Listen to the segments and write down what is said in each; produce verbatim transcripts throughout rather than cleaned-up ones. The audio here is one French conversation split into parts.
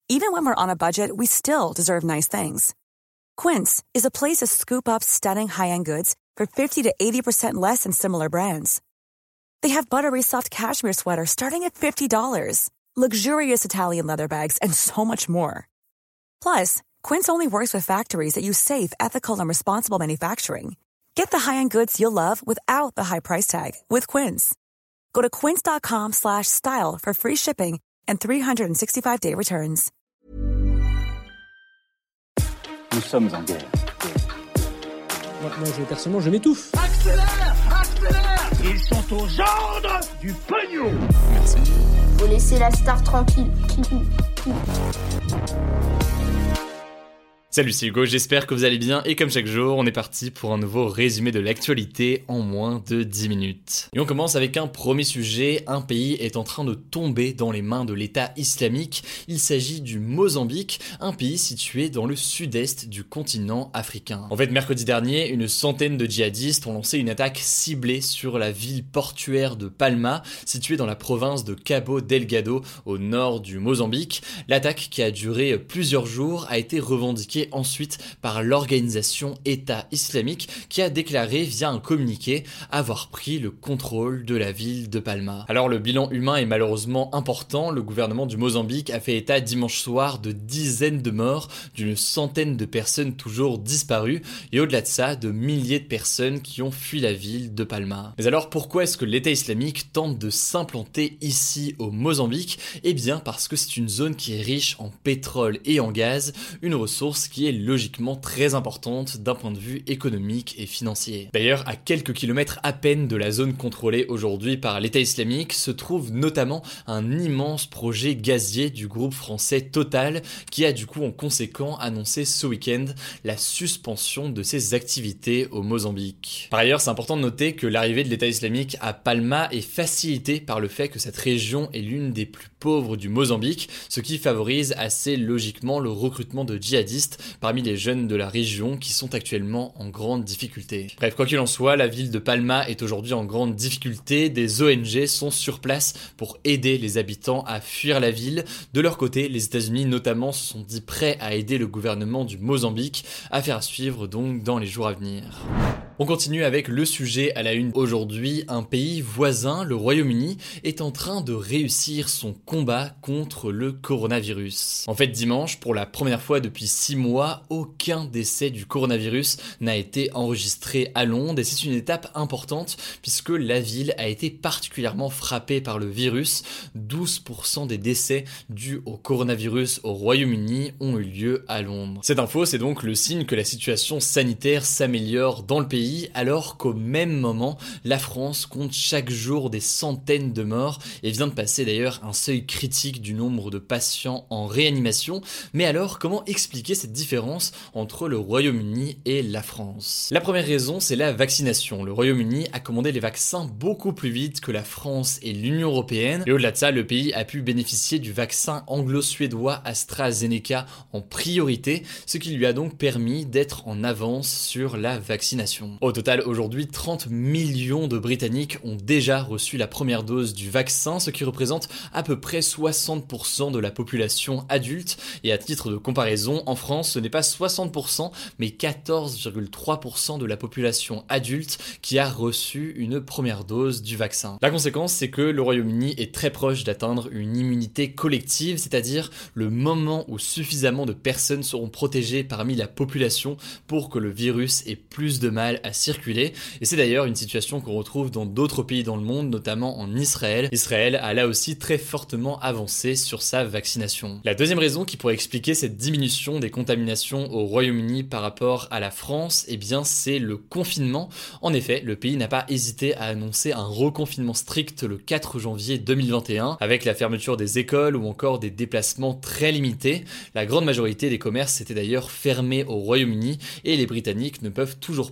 Even when we're on a budget, we still deserve nice things. Quince is a place to scoop up stunning high-end goods for fifty to eighty percent less than similar brands. They have buttery soft cashmere sweaters starting at fifty dollars, luxurious Italian leather bags, and so much more. Plus, Quince only works with factories that use safe, ethical, and responsible manufacturing. Get the high-end goods you'll love without the high price tag with Quince. Go to quince.com slash style for free shipping and three sixty-five day returns. Nous sommes en guerre. Moi, moi je, personnellement, je m'étouffe. Accélère, accélère. Ils sont aux ordres du pognon. Merci. Faut laisser la star tranquille. Salut, c'est Hugo, j'espère que vous allez bien et comme chaque jour, on est parti pour un nouveau résumé de l'actualité en moins de dix minutes. Et on commence avec un premier sujet, un pays est en train de tomber dans les mains de l'État islamique. Il s'agit du Mozambique, un pays situé dans le sud-est du continent africain. En fait, mercredi dernier, une centaine de djihadistes ont lancé une attaque ciblée sur la ville portuaire de Palma, située dans la province de Cabo Delgado, au nord du Mozambique. L'attaque, qui a duré plusieurs jours, a été revendiquée ensuite par l'organisation État islamique qui a déclaré via un communiqué avoir pris le contrôle de la ville de Palma. Alors le bilan humain est malheureusement important, le gouvernement du Mozambique a fait état dimanche soir de dizaines de morts, d'une centaine de personnes toujours disparues et au-delà de ça, de milliers de personnes qui ont fui la ville de Palma. Mais alors pourquoi est-ce que l'État islamique tente de s'implanter ici au Mozambique ? Eh bien parce que c'est une zone qui est riche en pétrole et en gaz, une ressource qui est logiquement très importante d'un point de vue économique et financier. D'ailleurs, à quelques kilomètres à peine de la zone contrôlée aujourd'hui par l'État islamique se trouve notamment un immense projet gazier du groupe français Total qui a du coup en conséquent annoncé ce week-end la suspension de ses activités au Mozambique. Par ailleurs, c'est important de noter que l'arrivée de l'État islamique à Palma est facilitée par le fait que cette région est l'une des plus pauvres du Mozambique, ce qui favorise assez logiquement le recrutement de djihadistes parmi les jeunes de la région qui sont actuellement en grande difficulté. Bref, quoi qu'il en soit, la ville de Palma est aujourd'hui en grande difficulté. Des O N G sont sur place pour aider les habitants à fuir la ville. De leur côté, les États-Unis notamment se sont dit prêts à aider le gouvernement du Mozambique, affaire à suivre donc dans les jours à venir. On continue avec le sujet à la une aujourd'hui. Un pays voisin, le Royaume-Uni, est en train de réussir son combat contre le coronavirus. En fait, dimanche, pour la première fois depuis six mois, aucun décès du coronavirus n'a été enregistré à Londres et c'est une étape importante puisque la ville a été particulièrement frappée par le virus. douze pour cent des décès dus au coronavirus au Royaume-Uni ont eu lieu à Londres. Cette info, c'est donc le signe que la situation sanitaire s'améliore dans le pays alors qu'au même moment, la France compte chaque jour des centaines de morts et vient de passer d'ailleurs un seuil critique du nombre de patients en réanimation. Mais alors, comment expliquer cette différence entre le Royaume-Uni et la France ? La première raison, c'est la vaccination. Le Royaume-Uni a commandé les vaccins beaucoup plus vite que la France et l'Union européenne. Et au-delà de ça, le pays a pu bénéficier du vaccin anglo-suédois AstraZeneca en priorité, ce qui lui a donc permis d'être en avance sur la vaccination. Au total, aujourd'hui, trente millions de Britanniques ont déjà reçu la première dose du vaccin, ce qui représente à peu près soixante pour cent de la population adulte. Et à titre de comparaison, en France, ce n'est pas soixante pour cent, mais quatorze virgule trois pour cent de la population adulte qui a reçu une première dose du vaccin. La conséquence, c'est que le Royaume-Uni est très proche d'atteindre une immunité collective, c'est-à-dire le moment où suffisamment de personnes seront protégées parmi la population pour que le virus ait plus de mal à circuler. Et c'est d'ailleurs une situation qu'on retrouve dans d'autres pays dans le monde, notamment en Israël. Israël a là aussi très fortement avancé sur sa vaccination. La deuxième raison qui pourrait expliquer cette diminution des contaminations au Royaume-Uni par rapport à la France, eh bien c'est le confinement. En effet, le pays n'a pas hésité à annoncer un reconfinement strict le quatre janvier deux mille vingt et un, avec la fermeture des écoles ou encore des déplacements très limités. La grande majorité des commerces étaient d'ailleurs fermés au Royaume-Uni et les Britanniques ne peuvent toujours pas voyager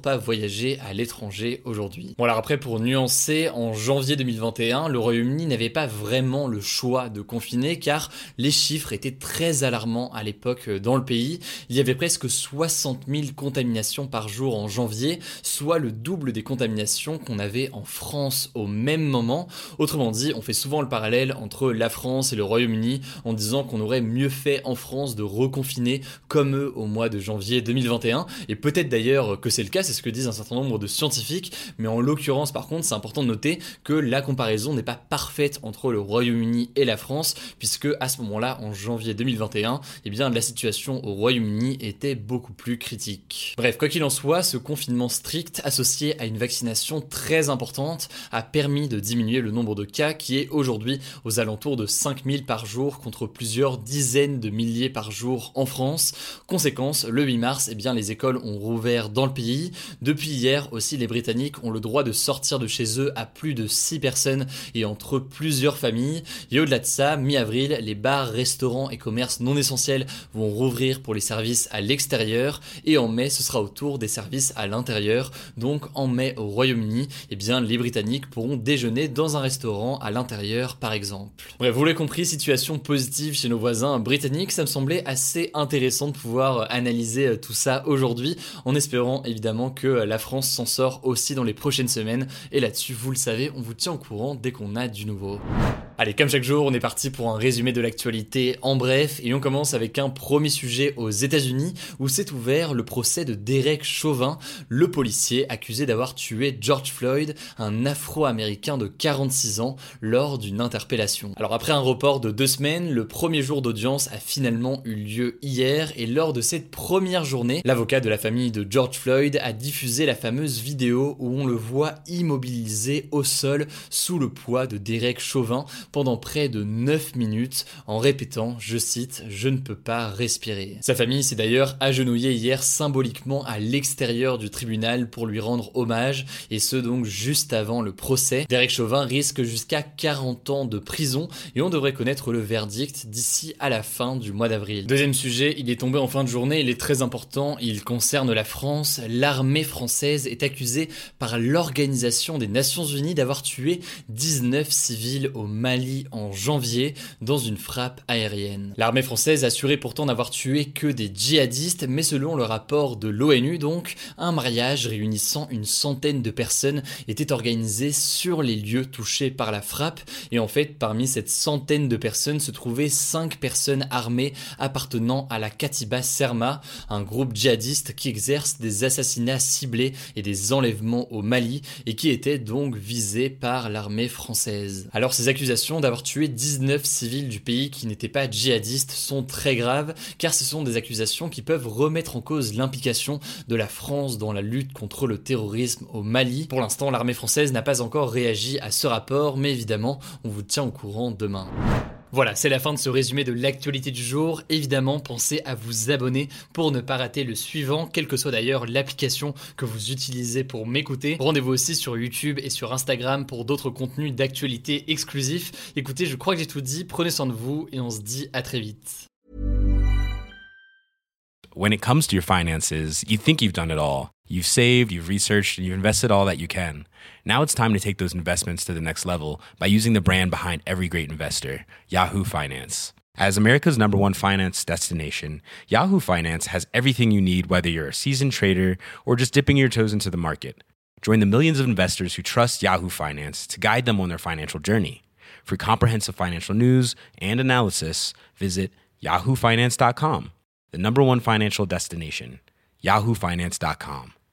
voyager à l'étranger aujourd'hui. Bon alors après, pour nuancer, en janvier deux mille vingt et un, le Royaume-Uni n'avait pas vraiment le choix de confiner car les chiffres étaient très alarmants à l'époque dans le pays. Il y avait presque soixante mille contaminations par jour en janvier, soit le double des contaminations qu'on avait en France au même moment. Autrement dit, on fait souvent le parallèle entre la France et le Royaume-Uni en disant qu'on aurait mieux fait en France de reconfiner comme eux au mois de janvier deux mille vingt et un, et peut-être d'ailleurs que c'est le cas, c'est ce que disent un certain nombre de scientifiques, mais en l'occurrence par contre c'est important de noter que la comparaison n'est pas parfaite entre le Royaume-Uni et la France, puisque à ce moment-là, en janvier deux mille vingt et un, eh bien la situation au Royaume-Uni était beaucoup plus critique. Bref, quoi qu'il en soit, ce confinement strict associé à une vaccination très importante a permis de diminuer le nombre de cas qui est aujourd'hui aux alentours de cinq mille par jour contre plusieurs dizaines de milliers par jour en France. Conséquence, le huit mars, eh bien les écoles ont rouvert dans le pays. Depuis hier aussi, les Britanniques ont le droit de sortir de chez eux à plus de six personnes et entre plusieurs familles. Et au-delà de ça, mi-avril, les bars, restaurants et commerces non essentiels vont rouvrir pour les services à l'extérieur. Et en mai, ce sera au tour des services à l'intérieur. Donc en mai au Royaume-Uni, eh bien les Britanniques pourront déjeuner dans un restaurant à l'intérieur par exemple. Bref, vous l'avez compris, situation positive chez nos voisins britanniques. Ça me semblait assez intéressant de pouvoir analyser tout ça aujourd'hui, en espérant évidemment que la France s'en sort aussi dans les prochaines semaines. Et là-dessus, vous le savez, on vous tient au courant dès qu'on a du nouveau. Allez, comme chaque jour, on est parti pour un résumé de l'actualité en bref, et on commence avec un premier sujet aux États-Unis où s'est ouvert le procès de Derek Chauvin, le policier accusé d'avoir tué George Floyd, un Afro-Américain de quarante-six ans, lors d'une interpellation. Alors après un report de deux semaines, le premier jour d'audience a finalement eu lieu hier, et lors de cette première journée, l'avocat de la famille de George Floyd a diffusé la fameuse vidéo où on le voit immobilisé au sol sous le poids de Derek Chauvin pendant près de neuf minutes en répétant, je cite, « Je ne peux pas respirer ». Sa famille s'est d'ailleurs agenouillée hier symboliquement à l'extérieur du tribunal pour lui rendre hommage, et ce donc juste avant le procès. Derek Chauvin risque jusqu'à quarante ans de prison et on devrait connaître le verdict d'ici à la fin du mois d'avril. Deuxième sujet, il est tombé en fin de journée, il est très important, il concerne la France. L'armée française est accusée par l'Organisation des Nations Unies d'avoir tué dix-neuf civils au Mali en janvier dans une frappe aérienne. L'armée française assurait pourtant n'avoir tué que des djihadistes, mais selon le rapport de l'ONU donc, un mariage réunissant une centaine de personnes était organisé sur les lieux touchés par la frappe, et en fait parmi cette centaine de personnes se trouvaient cinq personnes armées appartenant à la Katiba Serma, un groupe djihadiste qui exerce des assassinats ciblés et des enlèvements au Mali et qui était donc visé par l'armée française. Alors ces accusations d'avoir tué dix-neuf civils du pays qui n'étaient pas djihadistes sont très graves, car ce sont des accusations qui peuvent remettre en cause l'implication de la France dans la lutte contre le terrorisme au Mali. Pour l'instant, l'armée française n'a pas encore réagi à ce rapport, mais évidemment, on vous tient au courant demain. Voilà, c'est la fin de ce résumé de l'actualité du jour. Évidemment, pensez à vous abonner pour ne pas rater le suivant, quelle que soit d'ailleurs l'application que vous utilisez pour m'écouter. Rendez-vous aussi sur YouTube et sur Instagram pour d'autres contenus d'actualité exclusifs. Écoutez, je crois que j'ai tout dit, prenez soin de vous et on se dit à très vite. When it comes to your finances, you think you've done it all. You've saved, you've researched, and you've invested all that you can. Now it's time to take those investments to the next level by using the brand behind every great investor, Yahoo Finance. As America's number one finance destination, Yahoo Finance has everything you need, whether you're a seasoned trader or just dipping your toes into the market. Join the millions of investors who trust Yahoo Finance to guide them on their financial journey. For comprehensive financial news and analysis, visit yahoo finance dot com, the number one financial destination, yahoo finance dot com.